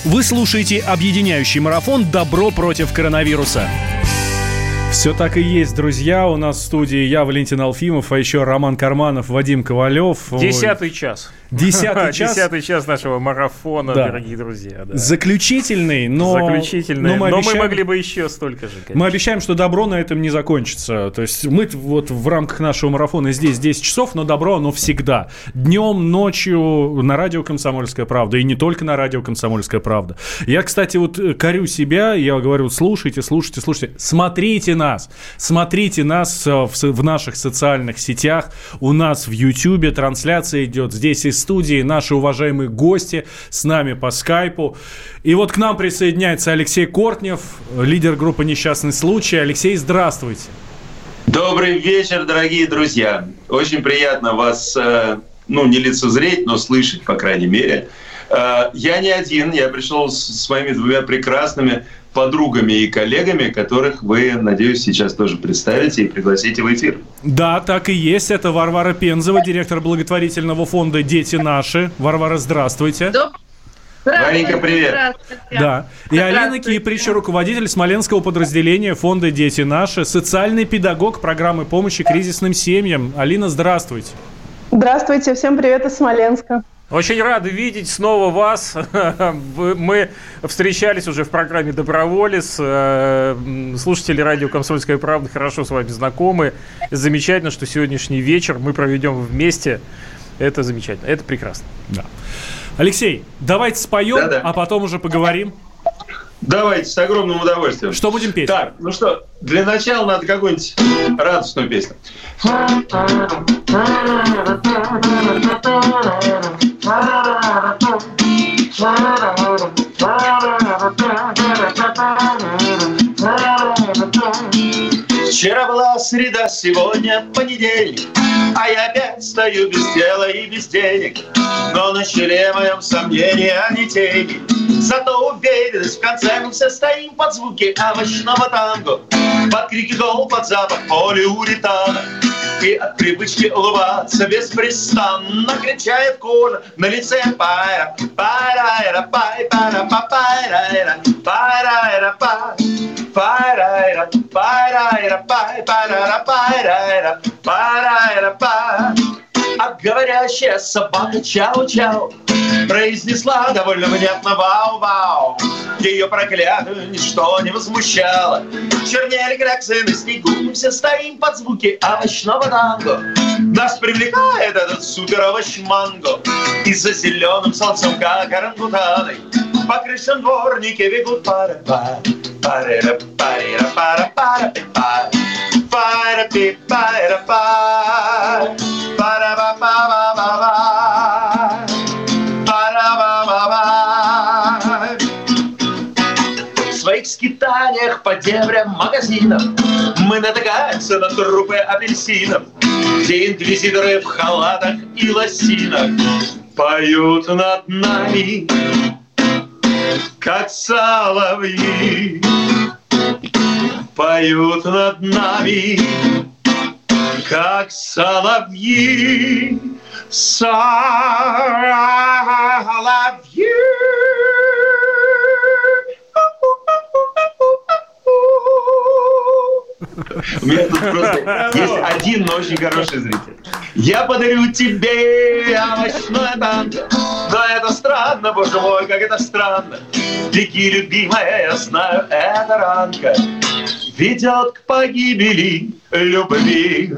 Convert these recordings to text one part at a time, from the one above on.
Вы слушаете объединяющий марафон «Добро против коронавируса». Все так и есть, друзья. У нас в студии я, Валентин Алфимов, а еще Роман Карманов, Вадим Ковалев. 10-й час. 10-й час. 10-й час нашего марафона, да. Дорогие друзья. Да. Заключительный, но мы могли бы еще столько же, конечно. Мы обещаем, что добро на этом не закончится. То есть мы вот в рамках нашего марафона здесь 10 часов, но добро оно всегда. Днем, ночью на радио «Комсомольская правда». И не только на радио «Комсомольская правда». Я, кстати, вот корю себя, я говорю, слушайте. Смотрите нас в наших социальных сетях. У нас в Ютьюбе трансляция идет. Здесь из студии наши уважаемые гости с нами по скайпу. И вот к нам присоединяется Алексей Кортнев, лидер группы «Несчастный случай». Алексей, здравствуйте. Добрый вечер, дорогие друзья. Очень приятно вас, не лицезреть, но слышать, по крайней мере. Я не один, я пришел с моими двумя прекрасными подругами и коллегами, которых вы, надеюсь, сейчас тоже представите и пригласите в эфир. Да, так и есть. Это Варвара Пензова, директор благотворительного фонда «Дети наши». Варвара, здравствуйте. Варенька, привет. Да. И Алина Киприч, руководитель Смоленского подразделения фонда «Дети наши», социальный педагог программы помощи кризисным семьям. Алина, здравствуйте. Здравствуйте, всем привет из Смоленска. Очень рады видеть снова вас. Мы встречались уже в программе «Доброволец». Слушатели радио «Комсомольская правда» хорошо с вами знакомы. Замечательно, что сегодняшний вечер мы проведем вместе. Это замечательно, это прекрасно. Да. Алексей, давайте споем, а потом уже поговорим. Давайте, с огромным удовольствием. Что будем петь? Так, ну что, для начала надо какую-нибудь радостную песню. Вчера была среда, сегодня понедельник, а я опять стою без дела и без денег. Но на челе моем сомнения, а не тени. Зато уверенность, в конце мы все стоим под звуки овощного танго, под крики гол, под запах полиуретана. И от привычки улыбаться беспрестанно кричает кожа на лице. Пайра, пайра, пай, пара, пайра, пайра, пай. Пайра, пайра, пай, пара, пайра, пайра, пай. А говорящая собака чау-чау произнесла довольно внятно вау-вау. Ее проклятую ничто не возмущало. Чернели кляксы на снегу, мы все стоим под звуки овощного танго. Нас привлекает этот супер-овощ-манго. И за зеленым солнцем, как орангутаны, по крышам дворники бегут пара-пара. Пара-пара-пара-пара-пара-пара. Пара-пи-пара-пара. Пара-па-па-па-па-па. В своих скитаниях по дебрям магазинов мы натыкаемся на трупы апельсинов, где инквизиторы в халатах и лосинах поют над нами, как соловьи. Поют над нами, как соловьи. Соловьи. У меня тут просто есть один, но очень хороший зритель. Я подарю тебе овощное танго. Но это странно, боже мой, как это странно. Беги, любимая, я знаю, эта ранка ведет к погибели любви.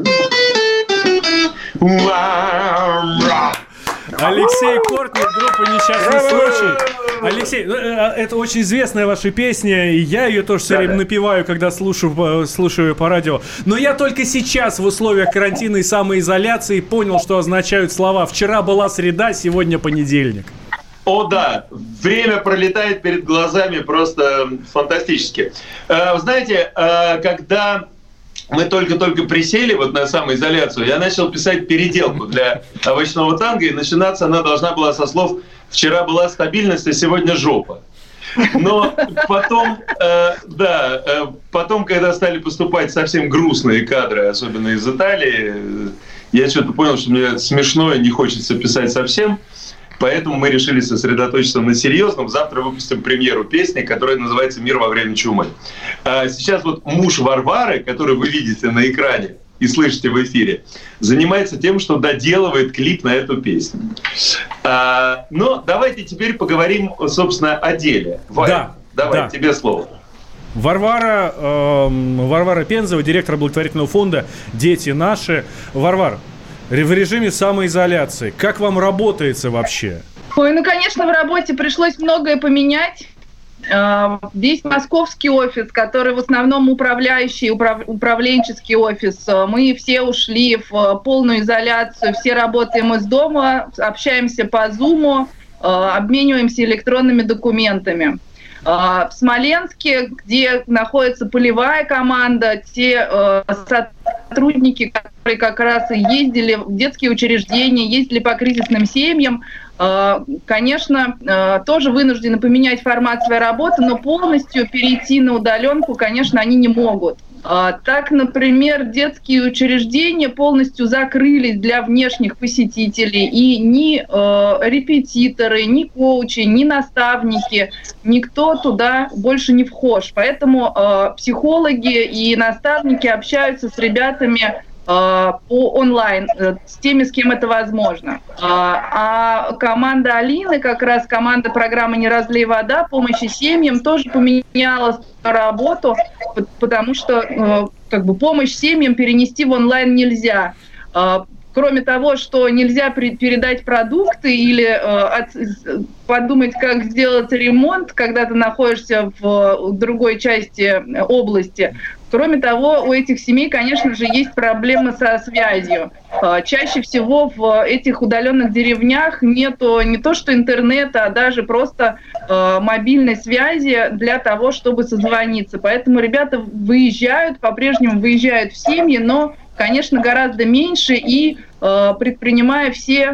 Алексей Кортнев, группа «Несчастный случай». Алексей, это очень известная ваша песня, и я ее тоже все время напеваю, когда слушаю по радио. Но я только сейчас в условиях карантина и самоизоляции понял, что означают слова «вчера была среда, сегодня понедельник». О, да, время пролетает перед глазами просто фантастически. Знаете, когда мы только-только присели вот на самоизоляцию, я начал писать переделку для овощного танго, и начинаться она должна была со слов «вчера была стабильность, а сегодня жопа». Но потом, потом, когда стали поступать совсем грустные кадры, особенно из Италии, я что-то понял, что мне смешно и не хочется писать совсем. Поэтому мы решили сосредоточиться на серьезном. Завтра выпустим премьеру песни, которая называется «Мир во время чумы». Сейчас вот муж Варвары, который вы видите на экране и слышите в эфире, занимается тем, что доделывает клип на эту песню. Но давайте теперь поговорим, собственно, о деле. Ваня, давай, тебе слово. Варвара Пензова, директор благотворительного фонда «Дети наши». Варвара, в режиме самоизоляции. Как вам работается вообще? Ой, ну, конечно, в работе пришлось многое поменять. Весь московский офис, который в основном управленческий офис, мы все ушли в полную изоляцию, все работаем из дома, общаемся по Zoom, обмениваемся электронными документами. В Смоленске, где находится полевая команда, те сотрудники, которые как раз и ездили в детские учреждения, ездили по кризисным семьям, конечно, тоже вынуждены поменять формат своей работы, но полностью перейти на удаленку, конечно, они не могут. Так, например, детские учреждения полностью закрылись для внешних посетителей, и ни репетиторы, ни коучи, ни наставники, никто туда больше не вхож. Поэтому психологи и наставники общаются с ребятами по онлайн, с теми, с кем это возможно. А команда Алины, как раз команда программы «Не разлей вода», помощи семьям, тоже поменяла работу, потому что помощь семьям перенести в онлайн нельзя. Кроме того, что нельзя передать продукты или подумать, как сделать ремонт, когда ты находишься в другой части области. Кроме того, у этих семей, конечно же, есть проблемы со связью. Чаще всего в этих удаленных деревнях нету не то что интернета, а даже просто мобильной связи для того, чтобы созвониться. Поэтому ребята выезжают, по-прежнему выезжают в семьи, но, конечно, гораздо меньше и предпринимая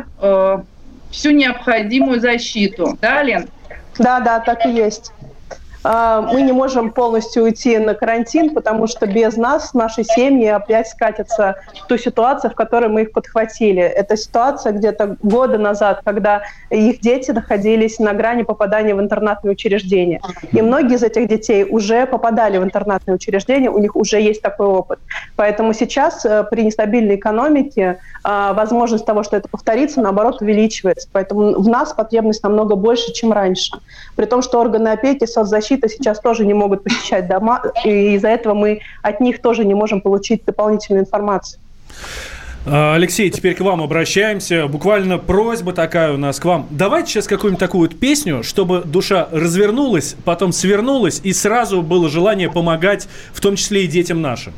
всю необходимую защиту. Да, Лен? Да, так и есть. Мы не можем полностью уйти на карантин, потому что без нас наши семьи опять скатятся в ту ситуацию, в которой мы их подхватили. Это ситуация где-то года назад, когда их дети находились на грани попадания в интернатные учреждения. И многие из этих детей уже попадали в интернатные учреждения, у них уже есть такой опыт. Поэтому сейчас при нестабильной экономике возможность того, что это повторится, наоборот, увеличивается. Поэтому в нас потребность намного больше, чем раньше. При том, что органы опеки, соцзащиты сейчас тоже не могут посещать дома, и из-за этого мы от них тоже не можем получить дополнительную информацию. Алексей, теперь к вам обращаемся. Буквально просьба такая у нас к вам. Давайте сейчас какую-нибудь такую вот песню, чтобы душа развернулась, потом свернулась, и сразу было желание помогать, в том числе и детям нашим.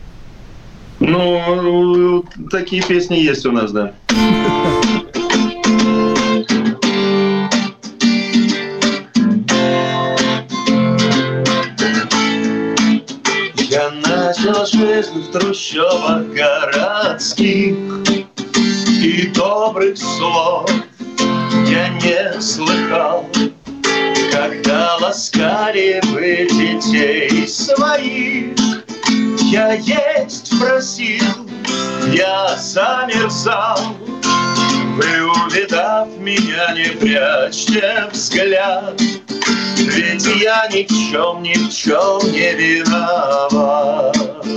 Ну, такие песни есть у нас, да. Я начал жизнь в трущобах городских, и добрых слов я не слыхал, когда ласкали вы детей своих. Я есть просил, я замерзал. Вы, увидав меня, не прячьте взгляд, ведь я ни в чем не виноват.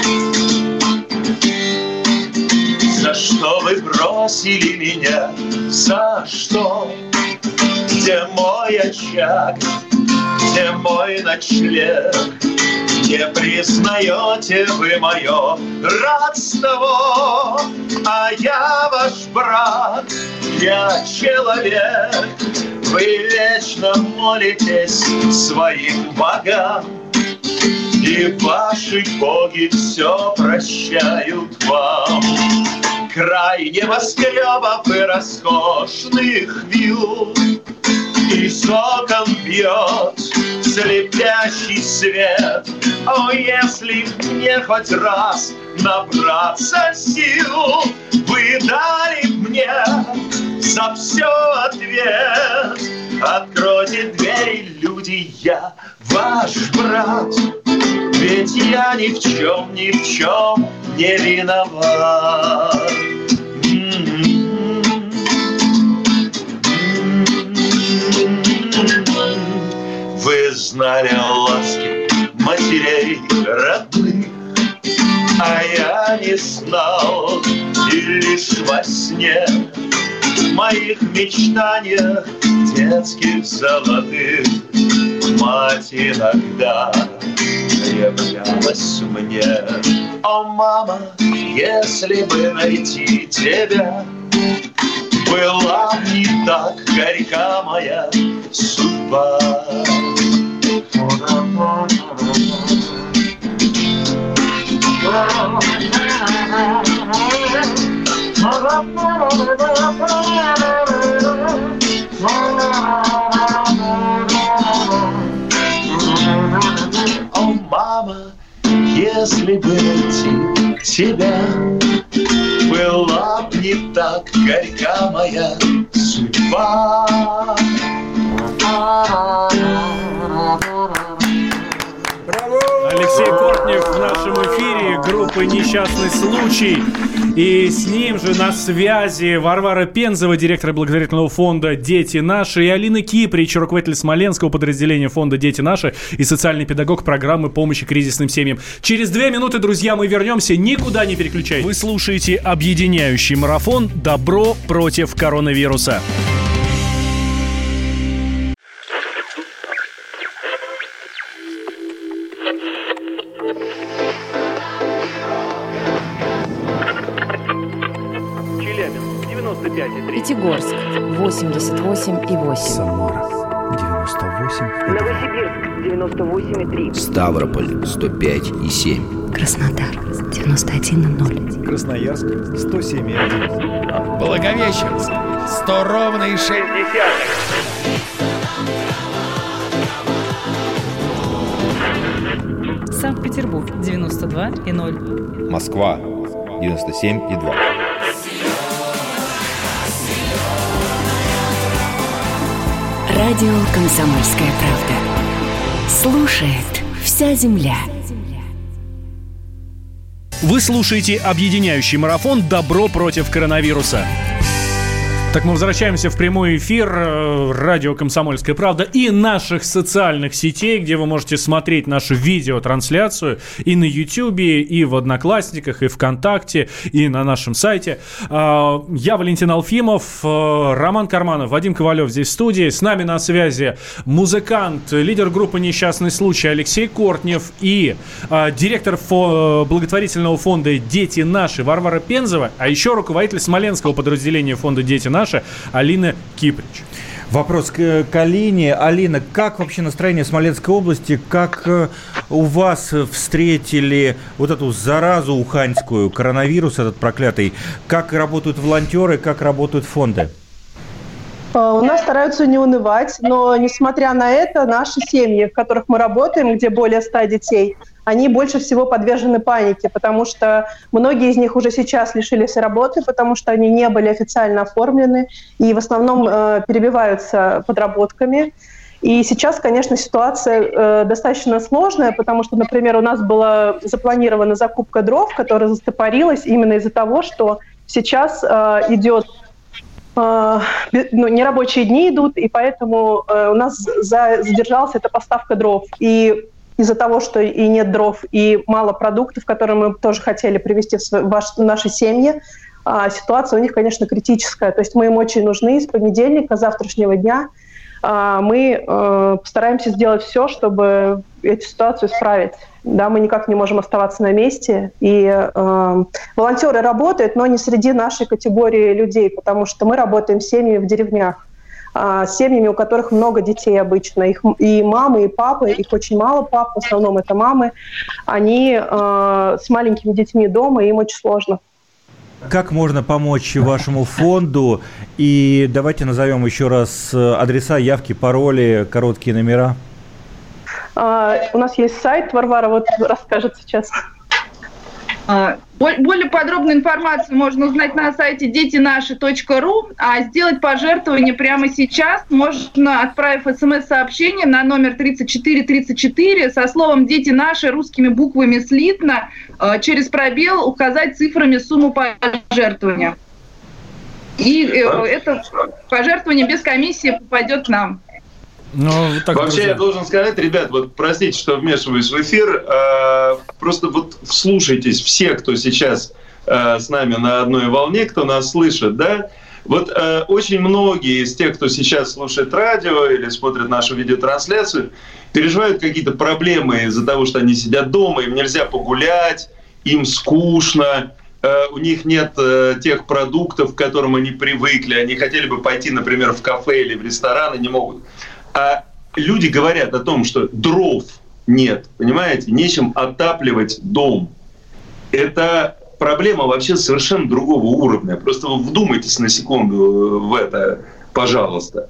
За что вы бросили меня? За что? Где мой очаг? Где мой ночлег? Не признаете вы мое родство, а я ваш брат, я человек. Вы вечно молитесь своим богам, и ваши боги все прощают вам. Край небоскребов и роскошных вилл, из окон бьет слепящий свет. О, если мне хоть раз набраться сил, вы дали мне за все ответ. Откройте двери, люди, я ваш брат, ведь я ни в чем не виноват. Вы знали ласки матерей родных, а я не знал, и лишь во сне в моих мечтаниях детских золотых мать иногда являлась мне. О, мама, если бы найти тебя, была не так горька моя судьба. О, мама, если бы найти тебя, была б не так горька моя судьба. Алексей Кортнев в нашем эфире, группы «Несчастный случай». И с ним же на связи Варвара Пензова, директор благотворительного фонда «Дети наши», и Алина Киприч, руководитель Смоленского подразделения фонда «Дети наши» и социальный педагог программы помощи кризисным семьям. Через 2 минуты, друзья, мы вернемся. Никуда не переключайтесь. Вы слушаете объединяющий марафон «Добро против коронавируса». Пятигорск 88,8. Самара 98,2. Новосибирск 98,3. Ставрополь 105,7. Краснодар 91,0. Красноярск 107,1. Благовещенск 100 ровно и 6. Санкт-Петербург 92,0. Москва 97,2. Радио «Комсомольская правда». Слушает вся земля. Вы слушаете объединяющий марафон «Добро против коронавируса». Так мы возвращаемся в прямой эфир радио «Комсомольская правда» и наших социальных сетей, где вы можете смотреть нашу видеотрансляцию и на Ютьюбе, и в Одноклассниках, и ВКонтакте, и на нашем сайте. Я Валентин Алфимов, Роман Карманов, Вадим Ковалев здесь в студии. С нами на связи музыкант, лидер группы «Несчастный случай» Алексей Кортнев и директор благотворительного фонда «Дети наши» Варвара Пензова, а еще руководитель Смоленского подразделения фонда «Дети наши» Алина Киприч. Вопрос к Алине. Алина, как вообще настроение в Смоленской области? Как у вас встретили вот эту заразу уханьскую, коронавирус этот проклятый? Как работают волонтеры, как работают фонды? У нас стараются не унывать, но, несмотря на это, наши семьи, в которых мы работаем, где более 100 детей, они больше всего подвержены панике, потому что многие из них уже сейчас лишились работы, потому что они не были официально оформлены и в основном перебиваются подработками. И сейчас, конечно, ситуация достаточно сложная, потому что, например, у нас была запланирована закупка дров, которая застопорилась именно из-за того, что сейчас идет нерабочие дни идут, и поэтому у нас задержалась эта поставка дров. И из-за того, что и нет дров, и мало продуктов, которые мы тоже хотели привезти в наши семьи, ситуация у них, конечно, критическая. То есть мы им очень нужны с понедельника, завтрашнего дня. Мы постараемся сделать все, чтобы эту ситуацию исправить. Да, мы никак не можем оставаться на месте. И волонтеры работают, но не среди нашей категории людей, потому что мы работаем с семьями в деревнях, с семьями, у которых много детей обычно. Их и мамы, и папы, их очень мало пап, в основном это мамы. Они с маленькими детьми дома, и им очень сложно. Как можно помочь вашему фонду? И давайте назовем еще раз адреса, явки, пароли, короткие номера. У нас есть сайт, Варвара вот расскажет сейчас. Более подробную информацию можно узнать на сайте детинаши.ру, а сделать пожертвование прямо сейчас можно, отправив смс-сообщение на номер 3434 со словом «Дети наши» русскими буквами слитно, через пробел указать цифрами сумму пожертвования. И это пожертвование без комиссии попадет к нам. Вообще, я должен сказать, ребят, вот простите, что вмешиваюсь в эфир, просто вот вслушайтесь все, кто сейчас с нами на одной волне, кто нас слышит, да, вот очень многие из тех, кто сейчас слушает радио или смотрит нашу видеотрансляцию, переживают какие-то проблемы из-за того, что они сидят дома, им нельзя погулять, им скучно, у них нет тех продуктов, к которым они привыкли, они хотели бы пойти, например, в кафе или в ресторан, и не могут. А люди говорят о том, что дров нет, понимаете, нечем отапливать дом. Это проблема вообще совершенно другого уровня. Просто вы вдумайтесь на секунду в это, пожалуйста.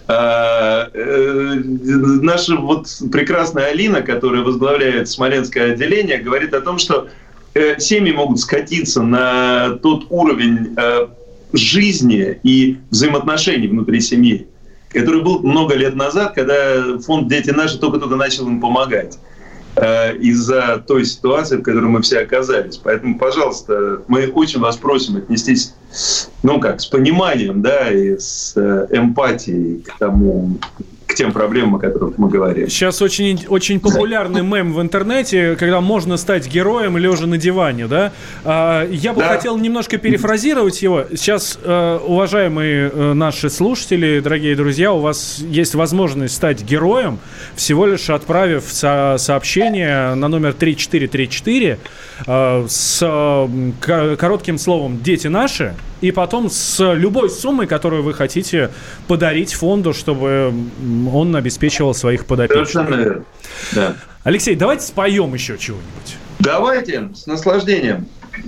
Наша вот прекрасная Алина, которая возглавляет Смоленское отделение, говорит о том, что семьи могут скатиться на тот уровень жизни и взаимоотношений внутри семьи, который был много лет назад, когда фонд «Дети наши» только-только начал им помогать из-за той ситуации, в которой мы все оказались. Поэтому, пожалуйста, мы очень вас просим отнестись, с пониманием, да, и с эмпатией к тем проблемам, о которых мы говорим. Сейчас очень, очень популярный мем в интернете, когда можно стать героем лежа на диване, да? Я бы хотел немножко перефразировать его. Сейчас, уважаемые наши слушатели, дорогие друзья, у вас есть возможность стать героем, всего лишь отправив сообщение на номер 3434 с коротким словом «Дети наши», и потом с любой суммой, которую вы хотите подарить фонду, чтобы он обеспечивал своих подопечных. Да. Алексей, давайте споем еще чего-нибудь. Давайте, с наслаждением.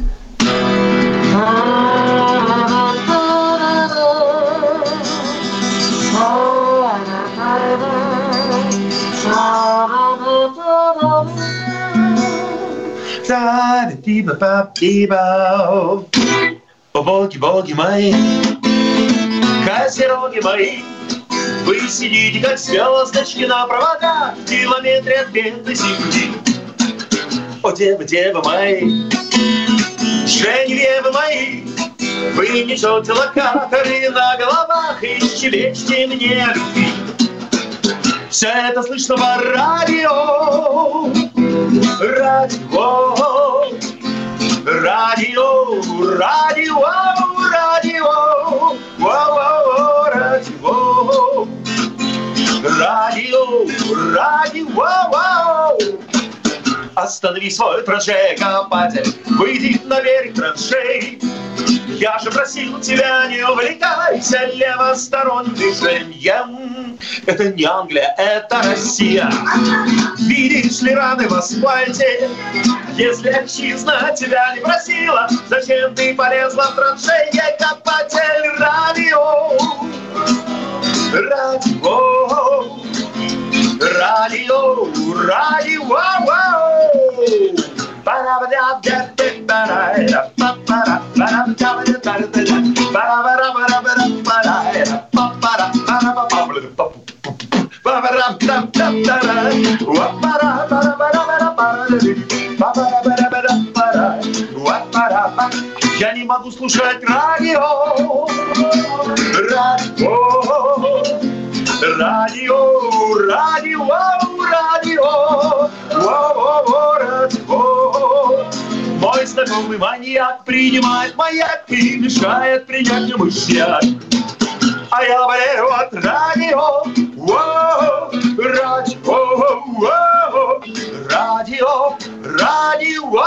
Волки мои, козероги мои, вы сидите, как звездочки на проводах, в километре от бедной земли. О, девы мои, Женевьевы мои, вы несете локаторы на головах и щебечете мне любви. Все это слышно по радио, радио, радио, радио. Останови свой траншей, копатель, выйди на берег траншей. Я же просил тебя, не увлекайся левосторонним движением. Это не Англия, это Россия. Видишь ли раны в асфальте? Если отчизна тебя не просила, зачем ты полезла в траншеи, копатель? Радио, радио, радио, я не могу слушать радио, радио, мой знакомый маньяк принимает маяк и мешает принять мне мышьяк. А я болею от радио, радио, радио.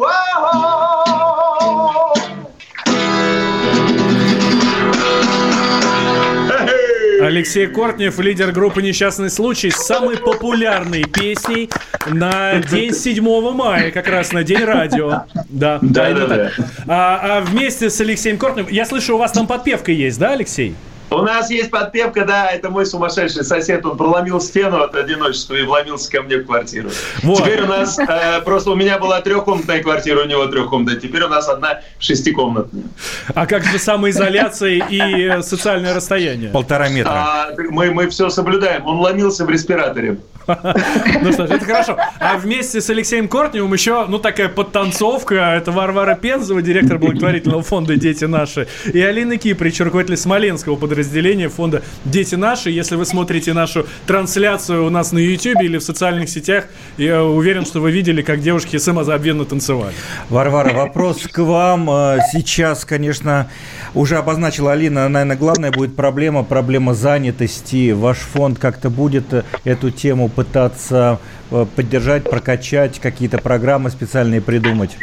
Алексей Кортнев, лидер группы «Несчастный случай», с самой популярной песней на день 7 мая, как раз на день радио. Да. А вместе с Алексеем Кортневым, я слышу, у вас там подпевка есть, да, Алексей? У нас есть подпевка, да, это мой сумасшедший сосед, он проломил стену от одиночества и вломился ко мне в квартиру. Вот. Теперь у нас, просто у меня была 3-комнатная квартира, у него 3-комнатная, теперь у нас одна 6-комнатная. А как же самоизоляция и социальное расстояние? 1,5 метра. Мы все соблюдаем, он ломился в респираторе. Ну что ж, это хорошо. А вместе с Алексеем Кортневым еще, такая подтанцовка. Это Варвара Пензова, директор благотворительного фонда «Дети наши», и Алина Киприч, руководитель смоленского подразделения фонда «Дети наши». Если вы смотрите нашу трансляцию у нас на YouTube или в социальных сетях, я уверен, что вы видели, как девушки самозабвенно танцевали. Варвара, вопрос к вам. Сейчас, конечно, уже обозначила Алина, наверное, главная будет проблема занятости. Ваш фонд как-то будет эту тему пытаться поддержать, прокачать, какие-то программы специальные придумать?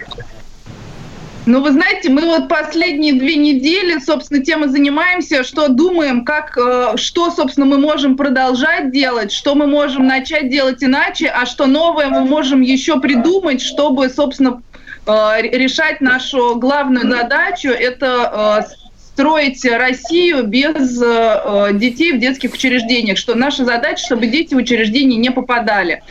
Ну, вы знаете, мы вот последние 2 недели, собственно, тем и занимаемся, что думаем, что, собственно, мы можем продолжать делать, что мы можем начать делать иначе, а что новое мы можем еще придумать, чтобы, собственно, решать нашу главную задачу – это строить Россию без детей в детских учреждениях. Что наша задача, чтобы дети в учреждения не попадали.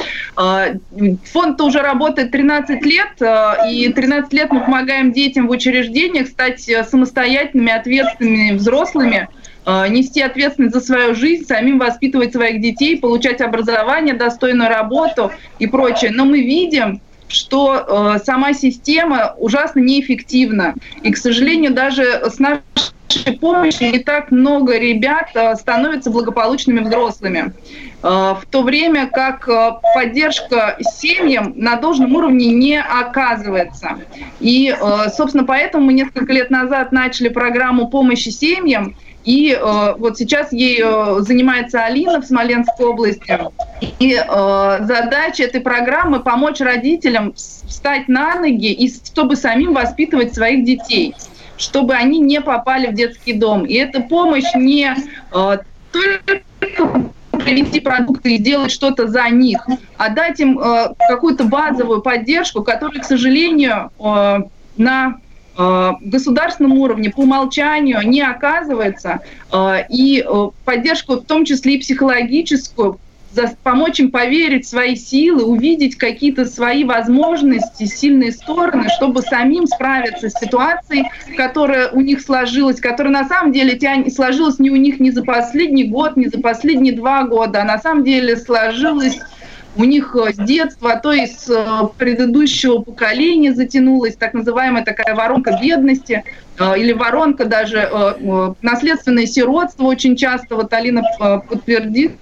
Фонд уже работает 13 лет, и 13 лет мы помогаем детям в учреждениях стать самостоятельными, ответственными взрослыми, нести ответственность за свою жизнь, самим воспитывать своих детей, получать образование, достойную работу и прочее. Но мы видим, что сама система ужасно неэффективна. И, к сожалению, даже с нашей помощью не так много ребят становятся благополучными взрослыми. В то время как поддержка семьям на должном уровне не оказывается. И, собственно, поэтому мы несколько лет назад начали программу помощи семьям. И вот сейчас ей занимается Алина в Смоленской области. И задача этой программы – помочь родителям встать на ноги и чтобы самим воспитывать своих детей, чтобы они не попали в детский дом. И эта помощь не только привезти продукты и сделать что-то за них, а дать им какую-то базовую поддержку, которая, к сожалению, на государственном уровне по умолчанию не оказывается, и поддержку, в том числе и психологическую, помочь им поверить в свои силы, увидеть какие-то свои возможности, сильные стороны, чтобы самим справиться с ситуацией, которая у них сложилась, которая на самом деле сложилась не у них не за последний год, не за последние 2 года, а на самом деле сложилась у них с детства, а то и с предыдущего поколения затянулась так называемая такая воронка бедности, или воронка даже наследственное сиротство очень часто, вот Алина подтвердит,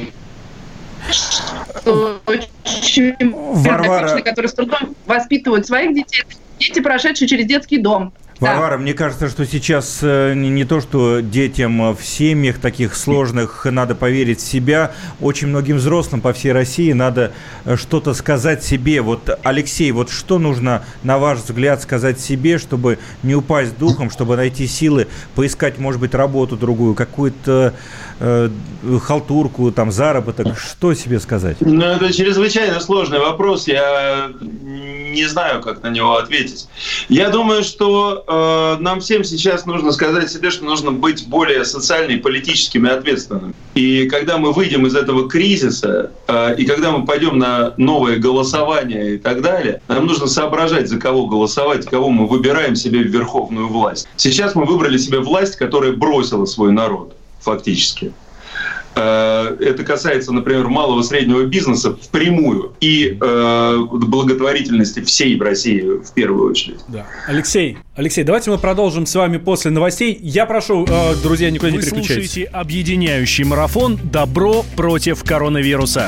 что Варвара, которые с трудом воспитывают своих детей, дети, прошедшие через детский дом. Варвара, да. Мне кажется, что сейчас не то, что детям в семьях таких сложных надо поверить в себя, очень многим взрослым по всей России надо что-то сказать себе. Вот, Алексей, вот что нужно, на ваш взгляд, сказать себе, чтобы не упасть духом, чтобы найти силы, поискать, может быть, работу другую, какую-то халтурку, там, заработок, что себе сказать? Ну, это чрезвычайно сложный вопрос, я не знаю, как на него ответить. Я думаю, что нам всем сейчас нужно сказать себе, что нужно быть более социально и политическими ответственными. И когда мы выйдем из этого кризиса, и когда мы пойдем на новое голосование и так далее, нам нужно соображать, за кого голосовать, кого мы выбираем себе в верховную власть. Сейчас мы выбрали себе власть, которая бросила свой народ, фактически. Это касается, например, малого и среднего бизнеса впрямую и благотворительности всей России в первую очередь. Да. Алексей, давайте мы продолжим с вами после новостей. Я прошу, друзья, никуда не переключайтесь. Вы слушаете объединяющий марафон «Добро против коронавируса».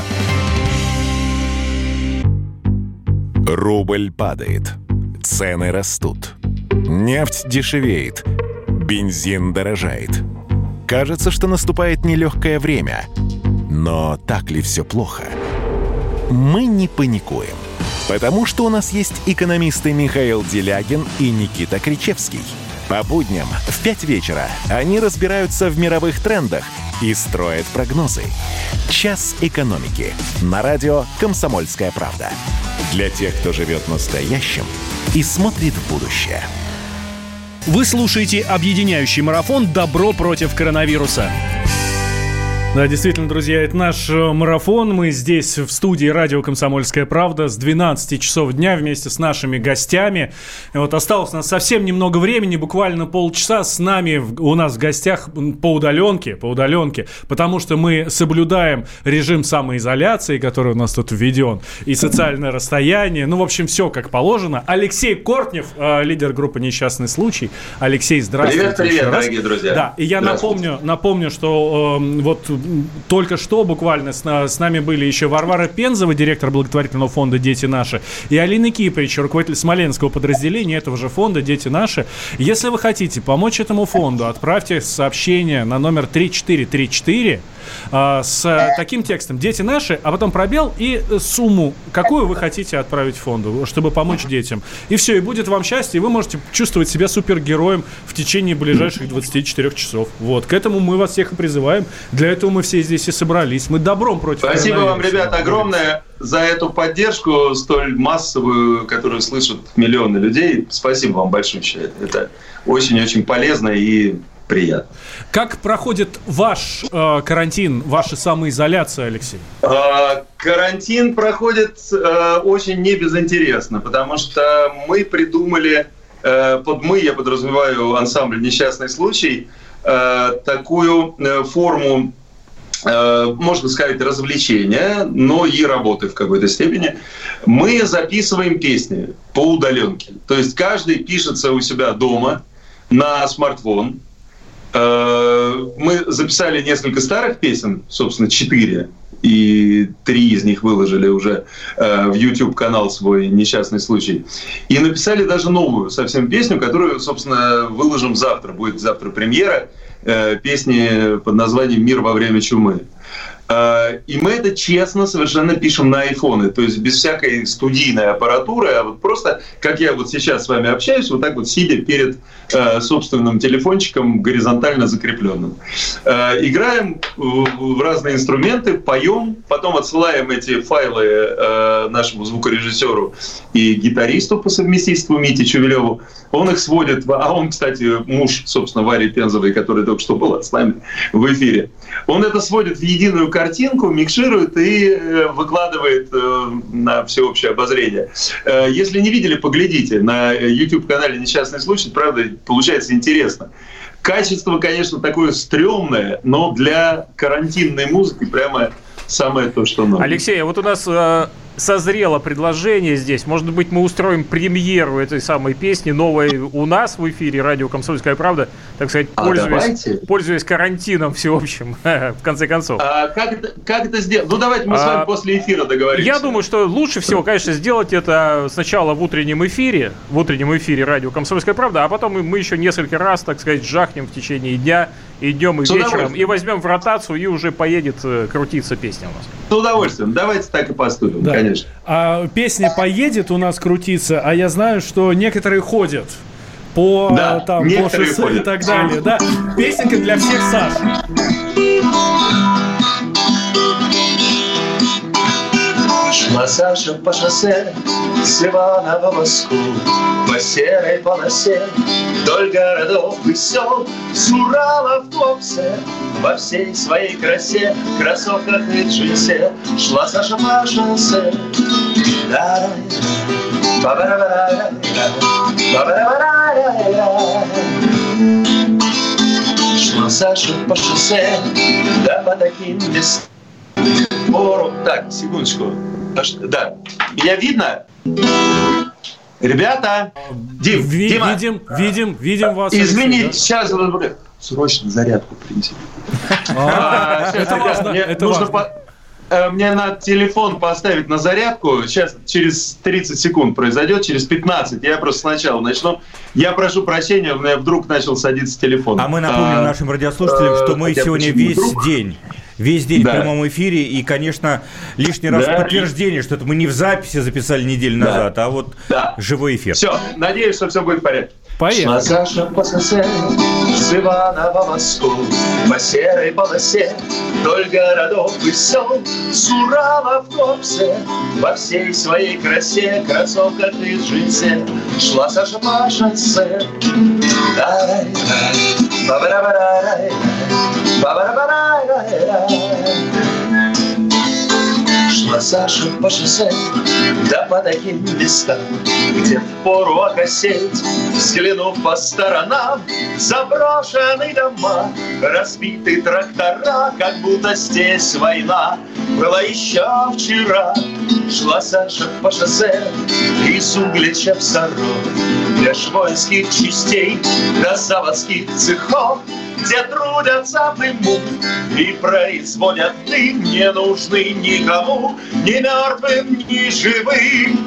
Рубль падает, цены растут, нефть дешевеет, бензин дорожает. Кажется, что наступает нелегкое время. Но так ли все плохо? Мы не паникуем, потому что у нас есть экономисты Михаил Делягин и Никита Кричевский. По будням в 5 вечера они разбираются в мировых трендах и строят прогнозы. «Час экономики» на радио «Комсомольская правда». Для тех, кто живет настоящим и смотрит в будущее. Вы слушаете объединяющий марафон «Добро против коронавируса». Да, действительно, друзья, это наш марафон. Мы здесь в студии радио «Комсомольская правда» с 12 часов дня вместе с нашими гостями. И вот осталось у нас совсем немного времени, буквально полчаса. С нами у нас в гостях по удаленке, потому что мы соблюдаем режим самоизоляции, который у нас тут введен, и социальное расстояние. Ну, в общем, все как положено. Алексей Кортнев, лидер группы «Несчастный случай». Алексей, здравствуйте. Привет, дорогие друзья. Да, и я напомню, что вот только что буквально с нами были еще Варвара Пензова, директор благотворительного фонда «Дети наши», и Алина Киприч, руководитель смоленского подразделения этого же фонда «Дети наши». Если вы хотите помочь этому фонду, отправьте сообщение на номер 3434 с таким текстом «Дети наши», а потом пробел и сумму, какую вы хотите отправить фонду, чтобы помочь детям. И все, и будет вам счастье, и вы можете чувствовать себя супергероем в течение ближайших 24 часов. Вот, к этому мы вас всех и призываем. Для этого мы все здесь и собрались. Мы добром против коронавируса. Спасибо вам, ребята, огромное за эту поддержку столь массовую, которую слышат миллионы людей. Спасибо вам большое. Это очень-очень полезно и приятно. Как проходит ваш карантин, ваша самоизоляция, Алексей? Карантин проходит очень небезынтересно, потому что мы придумали, под «мы» я подразумеваю ансамбль «Несчастный случай», такую форму, можно сказать, развлечения, но и работы в какой-то степени. Мы записываем песни по удаленке. То есть каждый пишется у себя дома на смартфон. Мы записали несколько старых песен, собственно, 4, и 3 из них выложили уже в YouTube-канал свой «Несчастный случай». И написали даже новую совсем песню, которую, собственно, выложим завтра. Будет завтра премьера песни под названием «Мир во время чумы». И мы это честно совершенно пишем на айфоны, то есть без всякой студийной аппаратуры, а вот просто, как я вот сейчас с вами общаюсь, вот так вот сидя перед собственным телефончиком горизонтально закрепленным. Играем в разные инструменты, поем, потом отсылаем эти файлы нашему звукорежиссеру и гитаристу по совместительству Мите Чувелеву. Он их сводит, а он, кстати, муж, собственно, Вари Пензовой, которая только что была с нами в эфире. Он это сводит в единую картинку, микширует и выкладывает на всеобщее обозрение. Если не видели, поглядите на YouTube-канале «Несчастный случай», правда, получается интересно. Качество, конечно, такое стрёмное, но для карантинной музыки прямо самое то, что надо. Алексей, вот у нас созрело предложение здесь. Может быть, мы устроим премьеру этой самой песни новой у нас в эфире радио «Комсомольская правда», так сказать, пользуясь карантином всеобщим, в конце концов. Как это сделать? Ну, давайте мы с вами после эфира договоримся. Я думаю, что лучше всего, конечно, сделать это сначала в утреннем эфире радио «Комсомольская правда», а потом мы еще несколько раз, так сказать, жахнем в течение дня, и днем, и вечером, и возьмем в ротацию, и уже поедет крутиться песня у нас. С удовольствием. Давайте так и поступим, да. Конечно. А песня поедет у нас крутиться, а я знаю, что некоторые ходят по шоссе ходят. И так далее. Да. Песенка для всех, Саш. Шла Саша по шоссе с Ивана в Москву, по серой полосе вдоль городов и сел, с Урала в Туапсе во всей своей красе, в кроссовках и джинсе. Шла Саша по шоссе. Шла Саша по шоссе, да по таким местам. Так, секундочку. Да, меня видно? Ребята! Дима! Видим вас. Извините, Алексей, сейчас срочно зарядку принеси. Это важно. Мне надо телефон поставить на зарядку. Сейчас через 30 секунд произойдет, через 15. Я просто сначала начну. Я прошу прощения, у меня вдруг начал садиться телефон. А мы напомним нашим радиослушателям, что мы сегодня весь день в прямом эфире. И, конечно, лишний раз подтверждение, что это мы не в записи записали неделю назад, а вот живой эфир. Все, надеюсь, что все будет в порядке. Поехали. Саша по шоссе с Иванова в Москву, по серой полосе вдоль городов и сел, с Урала в Туапсе, во всей своей красе, кроссовках и джинсе, шла Саша по шоссе. Шла Саша по шоссе, да по таким местам, где впору окосеть, взглянув по сторонам, заброшенные дома, разбитые трактора, как будто здесь война была еще вчера. Шла Саша по шоссе из Углича в Саров, меж воинских частей до заводских цехов, где трудятся в дыму и производят дым, не нужны никому, ни мертвым, ни живым.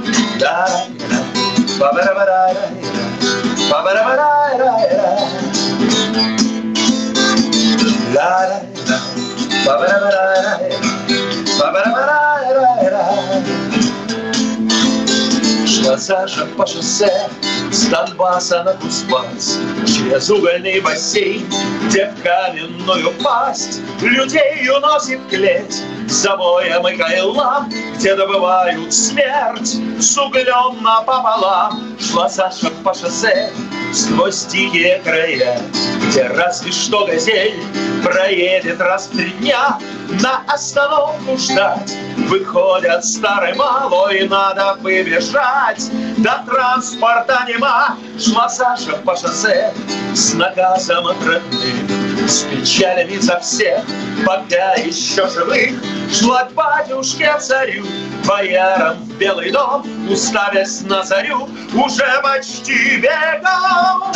Шла Саша по шоссе с Донбасса на Кузбасс, через угольный бассейн, где в каменную пасть людей уносит клеть, забоем и кайлам, где добывают смерть с углем напополам. Шла Саша по шоссе сквозь дикие края, где разве что газель проедет раз в 3 дня, на остановку ждать выходят старый малой, надо побежать, до транспорта нема. Шла Саша по шоссе с наказом отравным, с печалями за всех, пока еще живых. Шла к батюшке царю, боярам в Белый дом, уставясь на зарю уже почти веком.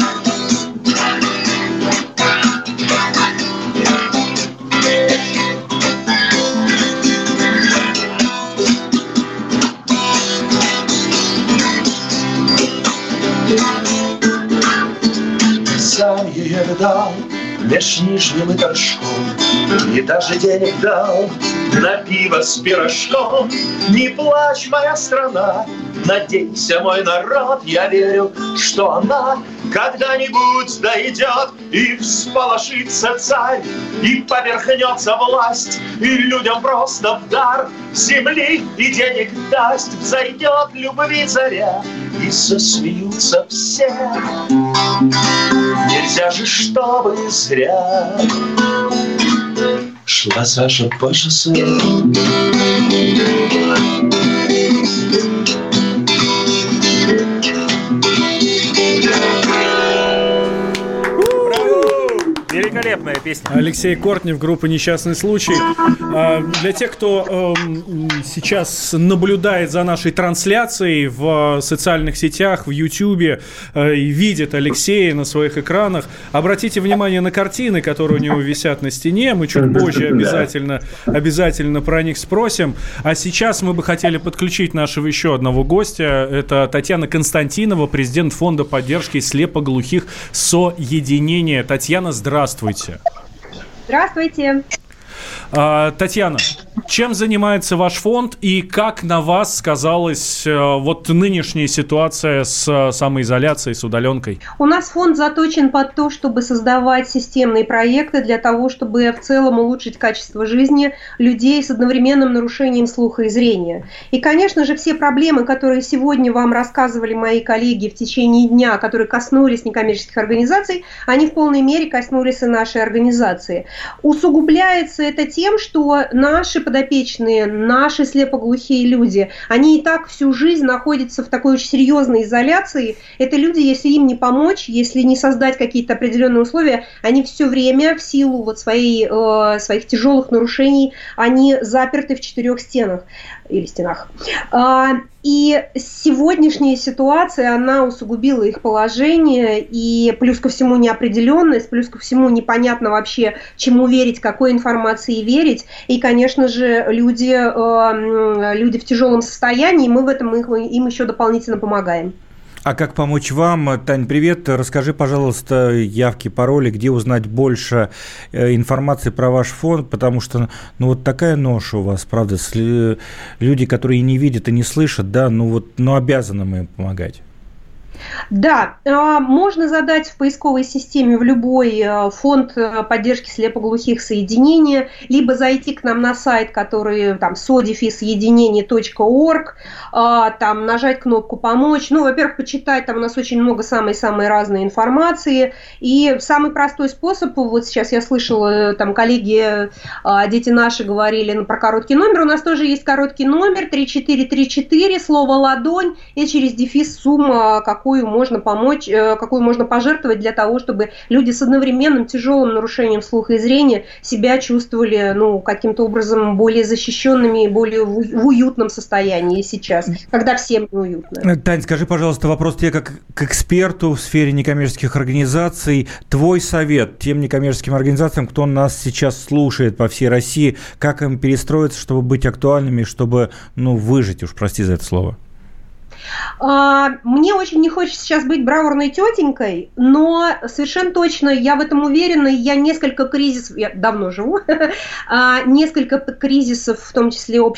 Сам ее видал меж Нижним и Торжком, и даже денег дал на пиво с пирожком. Не плачь, моя страна, надейся, мой народ, я верю, что она когда-нибудь дойдет, и всполошится царь, и поверхнется власть, и людям просто в дар земли и денег даст. Взойдет любви заря, и засмеются все. Нельзя же, чтобы зря шла Саша по шоссе. Великолепная песня. Алексей Кортнев, группа «Несчастный случай». Для тех, кто сейчас наблюдает за нашей трансляцией в социальных сетях, в Ютьюбе и видит Алексея на своих экранах, обратите внимание на картины, которые у него висят на стене. Мы чуть позже обязательно про них спросим. А сейчас мы бы хотели подключить нашего еще одного гостя. Это Татьяна Константинова, президент фонда поддержки слепоглухих «Соединение». Татьяна, здравствуйте. Здравствуйте. Татьяна, чем занимается ваш фонд и как на вас сказалась вот нынешняя ситуация с самоизоляцией, с удаленкой? У нас фонд заточен под то, чтобы создавать системные проекты для того, чтобы в целом улучшить качество жизни людей с одновременным нарушением слуха и зрения. И, конечно же, все проблемы, которые сегодня вам рассказывали мои коллеги в течение дня, которые коснулись некоммерческих организаций, они в полной мере коснулись и нашей организации. Усугубляется это тем, что наши подопечные, наши слепоглухие люди, они и так всю жизнь находятся в такой очень серьезной изоляции. Это люди, если им не помочь, если не создать какие-то определенные условия, они все время в силу вот своих тяжелых нарушений, они заперты в 4 стенах или стенах. И сегодняшняя ситуация, она усугубила их положение, и плюс ко всему неопределенность, плюс ко всему непонятно вообще, чему верить, какой информации верить. И, конечно же, люди в тяжелом состоянии, мы в этом им еще дополнительно помогаем. А как помочь вам? Тань, привет. Расскажи, пожалуйста, явки, пароли, где узнать больше информации про ваш фонд, потому что, ну, вот такая ноша у вас, правда, люди, которые не видят и не слышат, да, но обязаны мы им помогать. Да, можно задать в поисковой системе в любой фонд поддержки слепоглухих соединения, либо зайти к нам на сайт, который там so-единение.org, там нажать кнопку «Помочь». Ну, во-первых, почитать, там у нас очень много самой-самой разной информации. И самый простой способ, вот сейчас я слышала, там коллеги, дети наши говорили про короткий номер, у нас тоже есть короткий номер 3434, слово «ладонь» и через дефис сумма, какую можно помочь, какую можно пожертвовать для того, чтобы люди с одновременным тяжелым нарушением слуха и зрения себя чувствовали, ну, каким-то образом более защищенными и более в уютном состоянии сейчас, когда всем неуютно. Тань, скажи, пожалуйста, вопрос тебе как к эксперту в сфере некоммерческих организаций. Твой совет тем некоммерческим организациям, кто нас сейчас слушает по всей России, как им перестроиться, чтобы быть актуальными, чтобы, ну, выжить, уж прости за это слово? Мне очень не хочется сейчас быть бравурной тетенькой, но совершенно точно я в этом уверена. Я несколько кризисов, я давно живу, несколько кризисов, в том числе в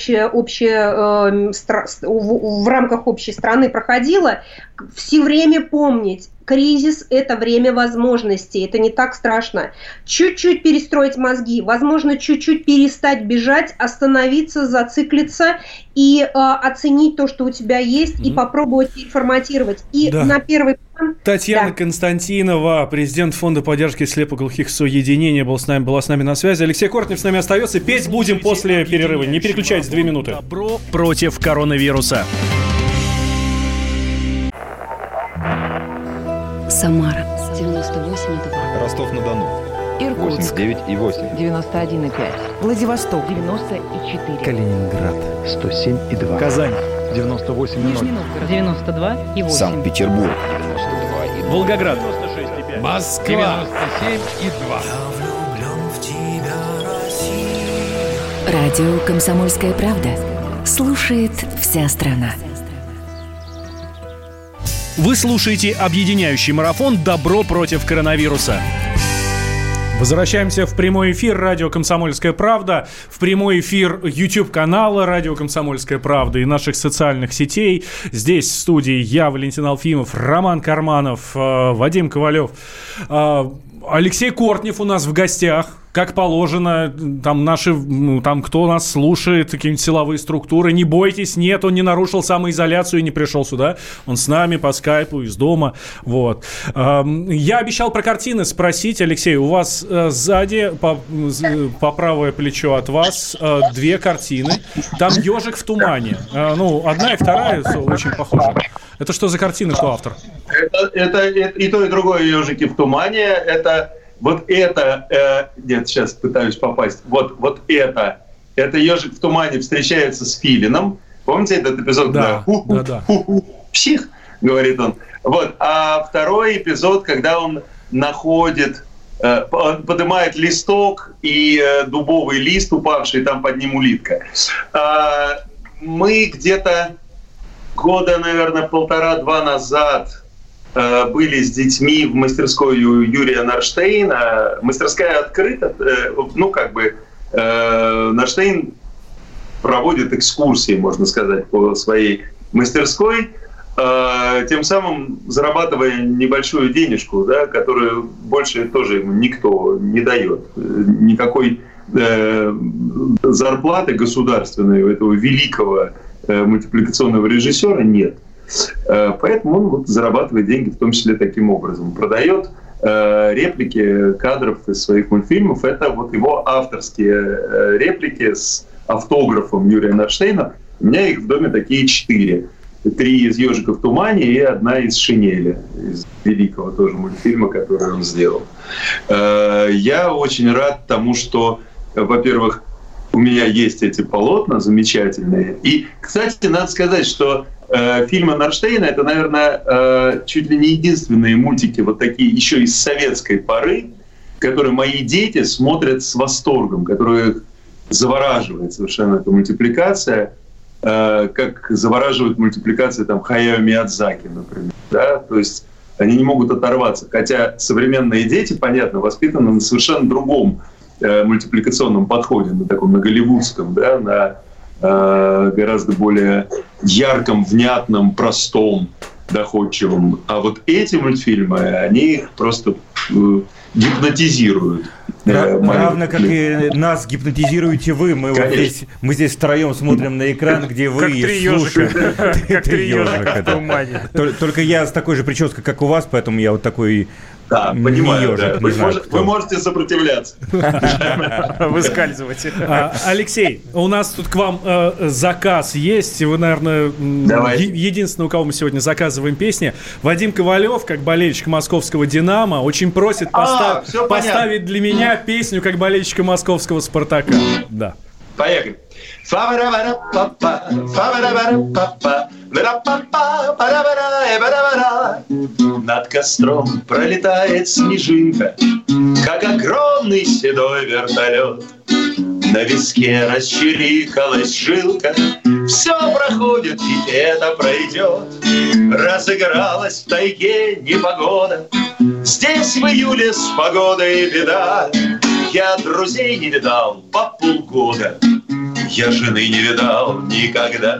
рамках общей страны проходила. Все время помнить, кризис – это время возможностей, это не так страшно. Чуть-чуть перестроить мозги, возможно, чуть-чуть перестать бежать, остановиться, зациклиться и оценить то, что у тебя есть, и попробовать переформатировать. И на первый план... Татьяна Константинова, президент фонда поддержки слепоглухих «Соединение», была с нами на связи. Алексей Кортнев с нами остается. Петь будем после перерыва. Не переключайтесь, 2 минуты. Добро против коронавируса. Самара 98,2. Ростов-на-Дону. Иркутск 89,8. 91,5. Владивосток 94. Калининград 107,2. Казань 98,0. Нижний Новгород 92,8. Санкт-Петербург 92,2. Волгоград 96,5. Москва 97,2. Радио «Комсомольская правда». Слушает вся страна. Вы слушаете объединяющий марафон «Добро против коронавируса». Возвращаемся в прямой эфир радио «Комсомольская правда», в прямой эфир YouTube-канала радио «Комсомольская правда» и наших социальных сетей. Здесь в студии я, Валентин Алфимов, Роман Карманов, Вадим Ковалев, Алексей Кортнев у нас в гостях. Как положено, там кто нас слушает, какие-нибудь силовые структуры. Не бойтесь, нет, он не нарушил самоизоляцию и не пришел сюда. Он с нами по скайпу, из дома. Вот. Я обещал про картины спросить, Алексей, у вас сзади, по правое плечо от вас, 2 картины. Там «Ежик в тумане». Одна и вторая очень похожи. Это что за картины, кто автор? Это и то, и другое «Ежики в тумане». Это... Вот это, нет, сейчас пытаюсь попасть, вот это «Ежик в тумане» встречается с Филином. Помните этот эпизод? Да. Псих, говорит он. Вот. А второй эпизод, когда он находит, поднимает листок и дубовый лист упавший, там под ним улитка. Мы где-то года, наверное, 1,5-2 назад были с детьми в мастерской у Юрия Нарштейна. Мастерская открыта, Нарштейн проводит экскурсии, можно сказать, по своей мастерской, тем самым зарабатывая небольшую денежку, да, которую больше тоже ему никто не дает. Никакой зарплаты государственной у этого великого мультипликационного режиссера нет. Поэтому он зарабатывает деньги в том числе таким образом. Продает реплики кадров из своих мультфильмов. Это вот его авторские реплики с автографом Юрия Нарштейна. У меня их в доме такие 4. 3 из «Ежика в тумане» и 1 из «Шинели», из великого тоже мультфильма, который он сделал. Я очень рад тому, что, во-первых, у меня есть эти полотна замечательные. И, кстати, надо сказать, что фильмы Нарштейна — это, наверное, чуть ли не единственные мультики вот такие еще из советской поры, которые мои дети смотрят с восторгом, которые завораживает совершенно эта мультипликация, как завораживает мультипликация там Хаяо Миядзаки, например. Да? То есть они не могут оторваться. Хотя современные дети, понятно, воспитаны на совершенно другом мультипликационном подходе, на таком, на голливудском, да, на гораздо более ярком, внятном, простом доходчивым. А вот эти мультфильмы, они их просто гипнотизируют. Равно как и нас гипнотизируете вы. Мы здесь втроем смотрим на экран, где вы слушаете. Как три ежика в тумане. Только я с такой же прической, как у вас, поэтому я вот такой... Да, понимаю, да. Вы можете сопротивляться. Выскальзывать. Алексей, у нас тут к вам заказ есть. Вы, наверное, единственный, у кого мы сегодня заказываем песни. Вадим Ковалев, как болельщик московского «Динамо», очень просит поставить для меня песню как болельщика московского «Спартака». Да. Поехали. Над костром пролетает снежинка, как огромный седой вертолет. На виске расчирикалась жилка, все проходит и это пройдет. Разыгралась в тайге непогода, здесь в июле с погодой беда. Я друзей не видал по полгода, я жены не видал никогда.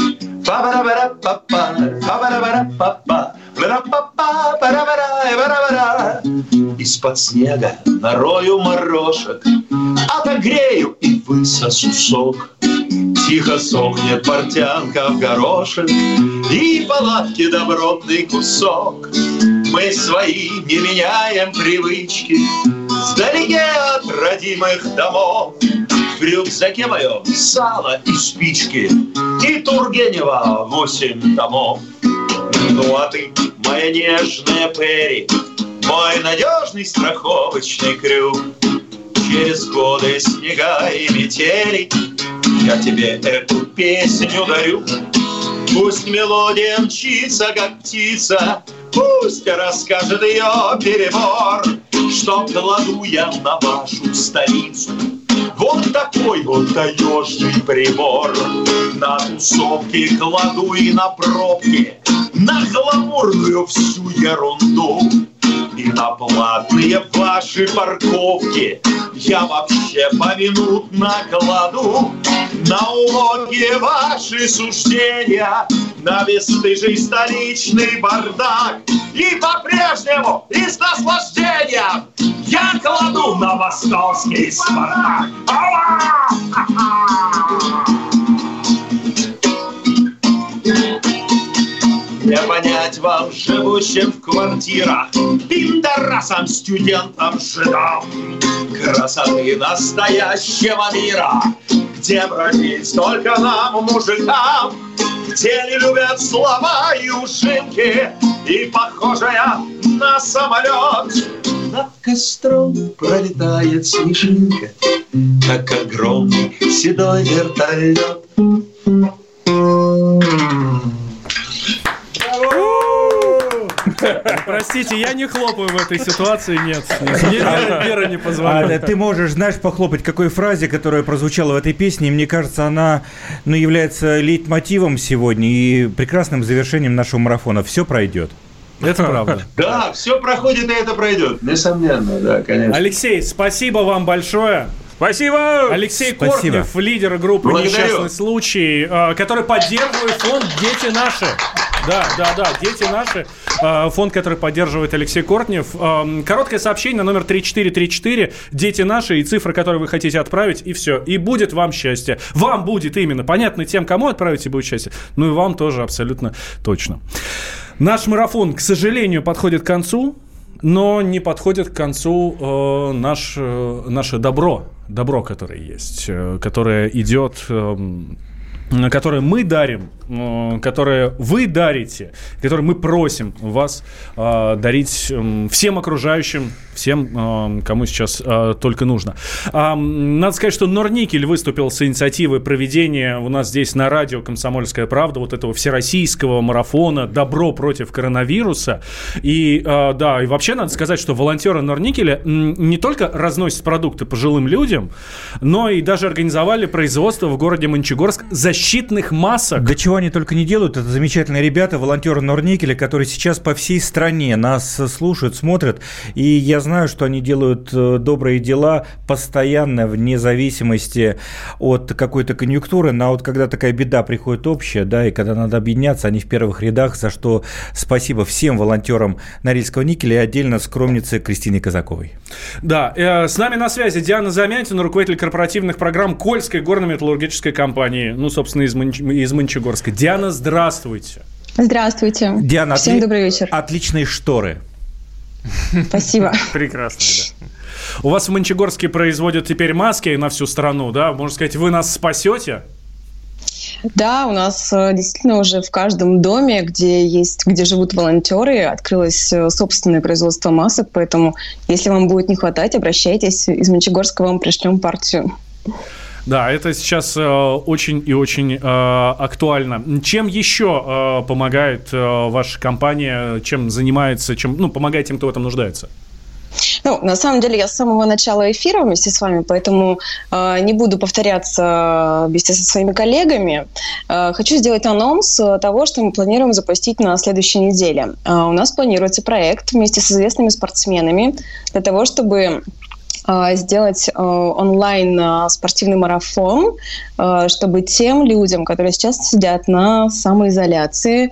Из-под снега нарою морожек, отогрею и высосу сок. Тихо сохнет портянка в горошек, и палатки добротный кусок. Мы свои не меняем привычки, вдалеке от родимых домов. В рюкзаке моем сало и спички, и Тургенева 8 томов. Ну а ты, моя нежная Перри, мой надежный страховочный крюк. Через годы снега и метели я тебе эту песню дарю. Пусть мелодия мчится, как птица, пусть расскажет ее перебор, что кладу я на вашу столицу вот такой вот таежный прибор. На тусовки кладу и на пробки, на гламурную всю ерунду. И на платные ваши парковки я вообще поминутно кладу. На уловки ваши суждения, на бесстыжий столичный бардак. И по-прежнему и с наслаждением я кладу на московский «Спартак». Не понять вам, живущим в квартирах, пиндорасам, студентам, жидам, красоты настоящего мира, где бродить только нам, мужикам, где не любят слова и ужимки, и похожая на самолет. Над костром пролетает снежинка, как огромный седой вертолет. Простите, я не хлопаю в этой ситуации, нет. Мне Вера не позволяет. Ты можешь, знаешь, похлопать какой фразе, которая прозвучала в этой песне, и мне кажется, она является лейтмотивом сегодня и прекрасным завершением нашего марафона. Все пройдет. Это правда. Да, все проходит, и это пройдет. Несомненно, да, конечно. Алексей, спасибо вам большое. Спасибо! Алексей Кортнев, лидер группы «Несчастный случай», который поддерживает фонд «Дети наши». Да, «Дети наши». Фонд, который поддерживает Алексей Кортнев. Короткое сообщение на номер 3434. «Дети наши» и цифры, которые вы хотите отправить, и все. И будет вам счастье. Вам будет именно. Понятно тем, кому отправите, будет счастье. Ну и вам тоже абсолютно точно. Наш марафон, к сожалению, подходит к концу. Но не подходит к концу наше добро, которое есть, которое идет, которое мы дарим, которое вы дарите, которое мы просим вас дарить всем окружающим, всем, кому сейчас только нужно. Надо сказать, что Норникель выступил с инициативой проведения у нас здесь на радио «Комсомольская правда» вот этого всероссийского марафона «Добро против коронавируса». И вообще надо сказать, что волонтеры Норникеля не только разносят продукты пожилым людям, но и даже организовали производство в городе Мончегорск защитных масок. До чего что они только не делают. Это замечательные ребята, волонтеры Норникеля, которые сейчас по всей стране нас слушают, смотрят. И я знаю, что они делают добрые дела постоянно, вне зависимости от какой-то конъюнктуры. Но вот когда такая беда приходит общая, да, и когда надо объединяться, они в первых рядах, за что спасибо всем волонтерам Норильского никеля и отдельно скромнице Кристине Казаковой. Да, с нами на связи Диана Замятина, руководитель корпоративных программ Кольской горно-металлургической компании, ну, собственно, из Мончегорска. Диана, здравствуйте. Здравствуйте. Диана, всем добрый вечер. Отличные шторы. Спасибо. Прекрасно, да. У вас в Мончегорске производят теперь маски на всю страну, да? Можно сказать, вы нас спасете? Да, у нас действительно уже в каждом доме, где живут волонтеры, открылось собственное производство масок, поэтому если вам будет не хватать, обращайтесь, из Мончегорска вам пришлем партию. Да, это сейчас очень и очень актуально. Чем еще помогает ваша компания, чем занимается, помогает тем, кто в этом нуждается? Ну, на самом деле, я с самого начала эфира вместе с вами, поэтому не буду повторяться вместе со своими коллегами. Хочу сделать анонс того, что мы планируем запустить на следующей неделе. У нас планируется проект вместе с известными спортсменами для того, чтобы сделать онлайн спортивный марафон, чтобы тем людям, которые сейчас сидят на самоизоляции,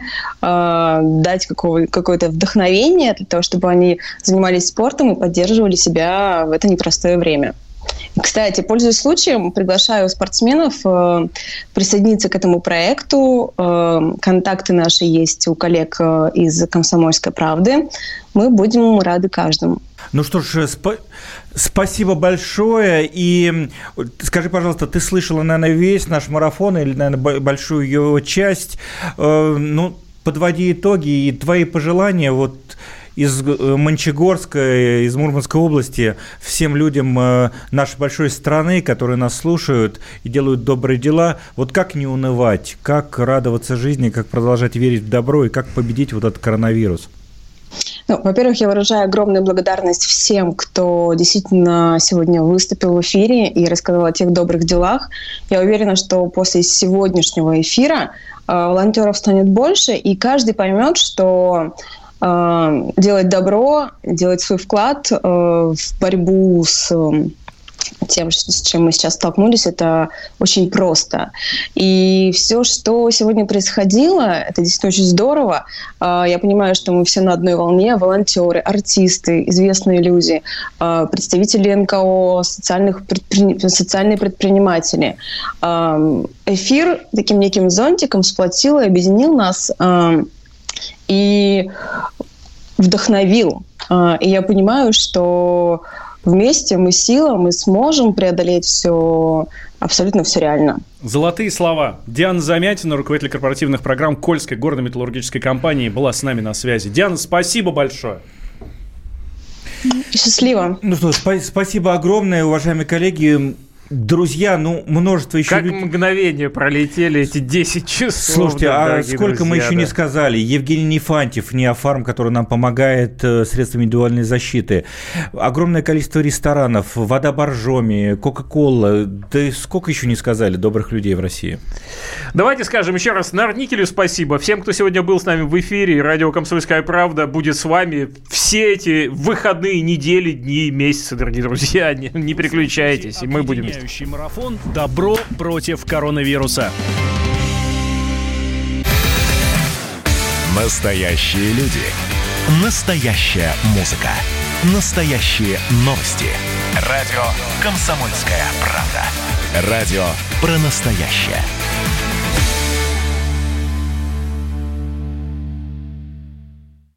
дать какое-то вдохновение для того, чтобы они занимались спортом и поддерживали себя в это непростое время. Кстати, пользуясь случаем, приглашаю спортсменов присоединиться к этому проекту. Контакты наши есть у коллег из «Комсомольской правды». Мы будем рады каждому. Ну что ж, спасибо большое. И скажи, пожалуйста, ты слышала, наверное, весь наш марафон или, наверное, большую его часть. Подводи итоги и твои пожелания вот из Мончегорска, из Мурманской области, всем людям нашей большой страны, которые нас слушают и делают добрые дела. Вот как не унывать, как радоваться жизни, как продолжать верить в добро и как победить вот этот коронавирус? Ну, во-первых, я выражаю огромную благодарность всем, кто действительно сегодня выступил в эфире и рассказал о тех добрых делах. Я уверена, что после сегодняшнего эфира волонтеров станет больше, и каждый поймет, что делать добро, делать свой вклад в борьбу с тем, с чем мы сейчас столкнулись, это очень просто. И все, что сегодня происходило, это действительно очень здорово. Я понимаю, что мы все на одной волне. Волонтеры, артисты, известные люди, представители НКО, социальные предприниматели. Эфир таким неким зонтиком сплотил и объединил нас и вдохновил. И я понимаю, что вместе мы сила, мы сможем преодолеть все, абсолютно все реально. Золотые слова. Диана Замятина, руководитель корпоративных программ Кольской горно-металлургической компании, была с нами на связи. Диана, спасибо большое. Счастливо. Ну что, спасибо огромное, уважаемые коллеги. Друзья, множество еще... Как мгновение пролетели эти 10 часов. Слушайте, а сколько мы еще не сказали. Евгений Нефантьев, Неофарм, который нам помогает средствами индивидуальной защиты. Огромное количество ресторанов, вода Боржоми, Кока-Кола. Да сколько еще не сказали добрых людей в России. Давайте скажем еще раз Норникелю спасибо. Всем, кто сегодня был с нами в эфире. Радио «Комсомольская правда» будет с вами все эти выходные недели, дни, месяцы, дорогие друзья. Не переключайтесь, и мы будем... Марафон «Добро против коронавируса». Настоящие люди. Настоящая музыка. Настоящие новости. Радио «Комсомольская правда». Радио про настоящее.